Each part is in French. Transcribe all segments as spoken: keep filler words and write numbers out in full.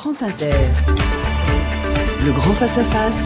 France Inter. Le grand face-à-face,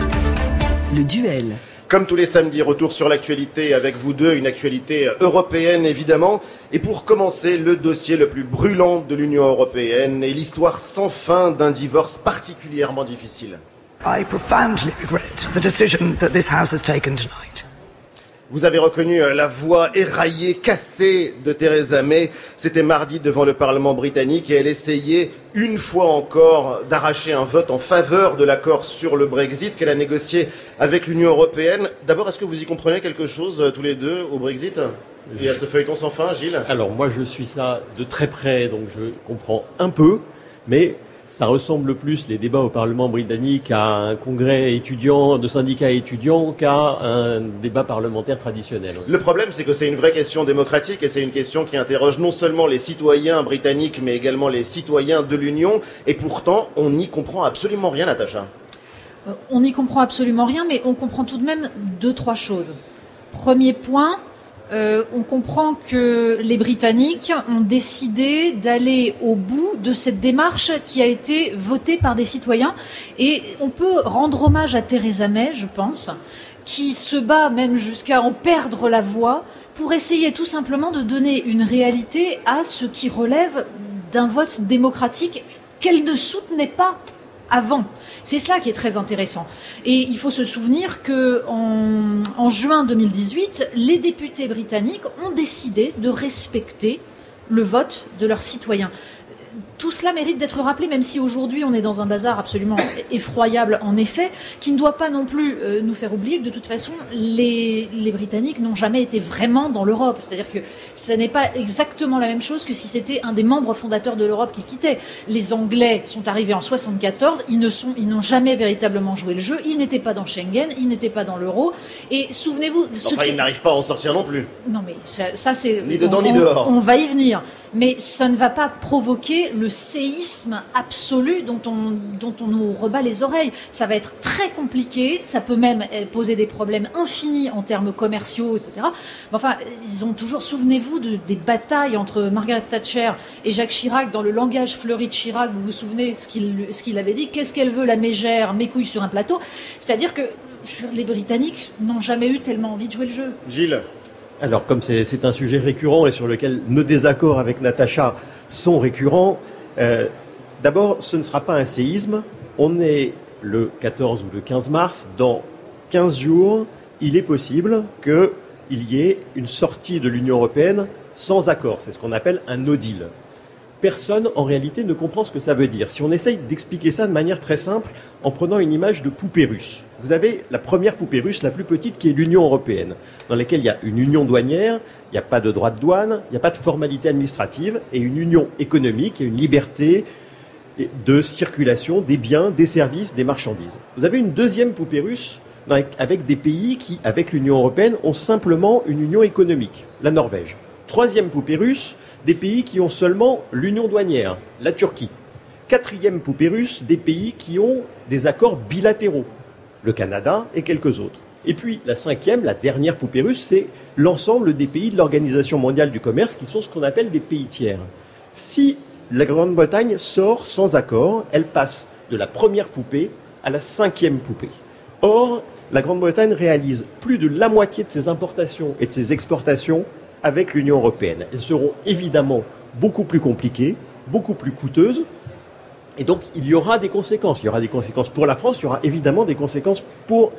le duel. Comme tous les samedis, retour sur l'actualité avec vous deux, une actualité européenne évidemment. Et pour commencer, le dossier le plus brûlant de l'Union européenne et l'histoire sans fin d'un divorce particulièrement difficile. I profoundly regret the decision that this House has taken tonight. Vous avez reconnu la voix éraillée, cassée de Theresa May. C'était mardi devant le Parlement britannique et elle essayait une fois encore d'arracher un vote en faveur de l'accord sur le Brexit qu'elle a négocié avec l'Union européenne. D'abord, est-ce que vous y comprenez quelque chose tous les deux au Brexit et à ce feuilleton sans fin, Gilles ? Alors moi je suis ça de très près, donc je comprends un peu, mais ça ressemble plus, les débats au Parlement britannique, à un congrès étudiant, de syndicats étudiants, qu'à un débat parlementaire traditionnel. Le problème, c'est que c'est une vraie question démocratique et c'est une question qui interroge non seulement les citoyens britanniques, mais également les citoyens de l'Union. Et pourtant, on n'y comprend absolument rien, Natacha. Euh, on n'y comprend absolument rien, mais on comprend tout de même deux, trois choses. Premier point, Euh, on comprend que les Britanniques ont décidé d'aller au bout de cette démarche qui a été votée par des citoyens. Et on peut rendre hommage à Theresa May, je pense, qui se bat même jusqu'à en perdre la voix pour essayer tout simplement de donner une réalité à ce qui relève d'un vote démocratique qu'elle ne soutenait pas avant. C'est cela qui est très intéressant. Et il faut se souvenir que en, en juin deux mille dix-huit, les députés britanniques ont décidé de respecter le vote de leurs citoyens. Tout cela mérite d'être rappelé, même si aujourd'hui on est dans un bazar absolument effroyable, en effet, qui ne doit pas non plus euh, nous faire oublier que de toute façon, les, les Britanniques n'ont jamais été vraiment dans l'Europe. C'est-à-dire que ce n'est pas exactement la même chose que si c'était un des membres fondateurs de l'Europe qui quittait. Les Anglais sont arrivés en soixante-quatorze, ils ne sont, ils n'ont jamais véritablement joué le jeu, ils n'étaient pas dans Schengen, ils n'étaient pas dans l'euro. Et souvenez-vous... Enfin, qui... ils n'arrivent pas à en sortir non plus. Non mais ça, ça c'est... Ni dedans on, ni dehors. On, on va y venir. Mais ça ne va pas provoquer le séisme absolu dont on, dont on nous rebat les oreilles. Ça va être très compliqué, ça peut même poser des problèmes infinis en termes commerciaux, et cetera. Mais enfin, ils ont toujours, souvenez-vous de, des batailles entre Margaret Thatcher et Jacques Chirac dans le langage fleuri de Chirac. Vous vous souvenez ce qu'il, ce qu'il avait dit ? Qu'est-ce qu'elle veut, la mégère, mes couilles sur un plateau ? C'est-à-dire que les Britanniques n'ont jamais eu tellement envie de jouer le jeu. Gilles ? Alors, comme c'est, c'est un sujet récurrent et sur lequel nos désaccords avec Natacha sont récurrents, euh, d'abord, ce ne sera pas un séisme. On est le quatorze ou le quinze mars. Dans quinze jours, il est possible qu'il y ait une sortie de l'Union européenne sans accord. C'est ce qu'on appelle un no deal. Personne, en réalité, ne comprend ce que ça veut dire. Si on essaye d'expliquer ça de manière très simple, en prenant une image de poupée russe. Vous avez la première poupée russe, la plus petite, qui est l'Union européenne, dans laquelle il y a une union douanière, il n'y a pas de droit de douane, il n'y a pas de formalité administrative, et une union économique, et une liberté de circulation des biens, des services, des marchandises. Vous avez une deuxième poupée russe, avec des pays qui, avec l'Union européenne, ont simplement une union économique, la Norvège. Troisième poupée russe, des pays qui ont seulement l'union douanière, la Turquie. Quatrième poupée russe, des pays qui ont des accords bilatéraux, le Canada et quelques autres. Et puis la cinquième, la dernière poupée russe, c'est l'ensemble des pays de l'Organisation mondiale du commerce qui sont ce qu'on appelle des pays tiers. Si la Grande-Bretagne sort sans accord, elle passe de la première poupée à la cinquième poupée. Or, la Grande-Bretagne réalise plus de la moitié de ses importations et de ses exportations avec l'Union européenne. Elles seront évidemment beaucoup plus compliquées, beaucoup plus coûteuses, et donc il y aura des conséquences. Il y aura des conséquences pour la France, il y aura évidemment des conséquences pour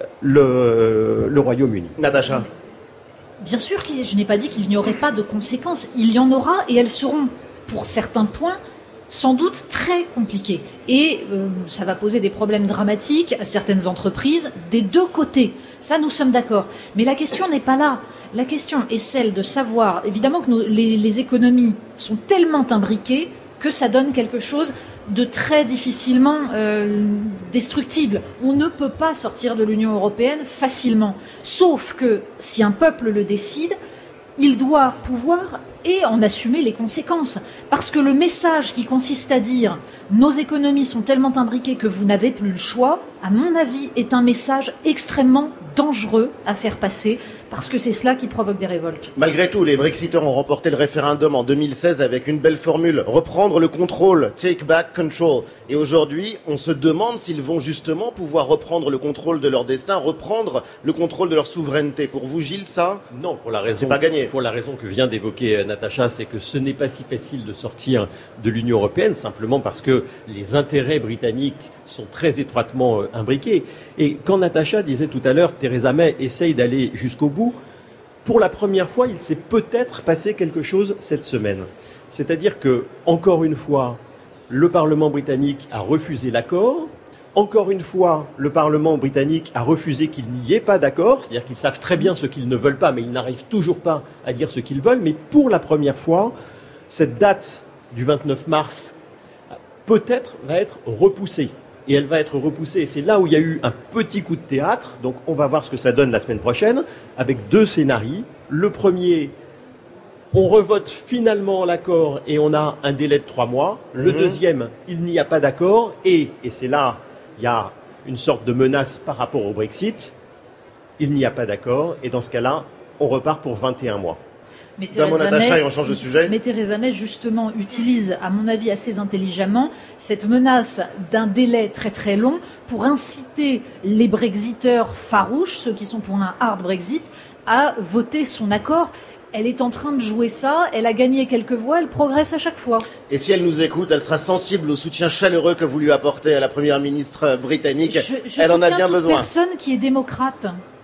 le, le Royaume-Uni. Natacha ? Bien sûr que je n'ai pas dit qu'il n'y aurait pas de conséquences. Il y en aura et elles seront, pour certains points, sans doute très compliquées. Et euh, ça va poser des problèmes dramatiques à certaines entreprises des deux côtés. Ça, nous sommes d'accord. Mais la question n'est pas là. La question est celle de savoir, évidemment que nous, les, les économies sont tellement imbriquées que ça donne quelque chose de très difficilement euh, destructible. On ne peut pas sortir de l'Union européenne facilement. Sauf que si un peuple le décide, il doit pouvoir et en assumer les conséquences. Parce que le message qui consiste à dire « nos économies sont tellement imbriquées que vous n'avez plus le choix », à mon avis, est un message extrêmement dangereux à faire passer, parce que c'est cela qui provoque des révoltes. Malgré tout, les Brexiteurs ont remporté le référendum en deux mille seize avec une belle formule, reprendre le contrôle, take back control. Et aujourd'hui, on se demande s'ils vont justement pouvoir reprendre le contrôle de leur destin, reprendre le contrôle de leur souveraineté. Pour vous, Gilles, ça ? Non, pour la raison, c'est pas gagné. Pour la raison que vient d'évoquer Natacha, c'est que ce n'est pas si facile de sortir de l'Union européenne, simplement parce que les intérêts britanniques sont très étroitement imbriqués. Et quand Natacha disait tout à l'heure, Theresa May essaye d'aller jusqu'au bout, pour la première fois, il s'est peut-être passé quelque chose cette semaine. C'est-à-dire que, encore une fois, le Parlement britannique a refusé l'accord. Encore une fois, le Parlement britannique a refusé qu'il n'y ait pas d'accord. C'est-à-dire qu'ils savent très bien ce qu'ils ne veulent pas, mais ils n'arrivent toujours pas à dire ce qu'ils veulent. Mais pour la première fois, cette date du vingt-neuf mars, peut-être, va être repoussée. Et elle va être repoussée. Et c'est là où il y a eu un petit coup de théâtre. Donc on va voir ce que ça donne la semaine prochaine, avec deux scénarios. Le premier, on revote finalement l'accord et on a un délai de trois mois. Le mmh. deuxième, il n'y a pas d'accord. Et, et c'est là, il y a une sorte de menace par rapport au Brexit. Il n'y a pas d'accord. Et dans ce cas-là, on repart pour vingt et un mois. Mais Theresa, May, et on change de sujet. mais Theresa May, justement, utilise, à mon avis, assez intelligemment, cette menace d'un délai très très long pour inciter les Brexiteurs farouches, ceux qui sont pour un hard Brexit, à voter son accord. Elle est en train de jouer ça, elle a gagné quelques voix, elle progresse à chaque fois. Et si elle nous écoute, elle sera sensible au soutien chaleureux que vous lui apportez à la première ministre britannique. Je, je elle en a bien toute besoin. Personne qui est démocrate.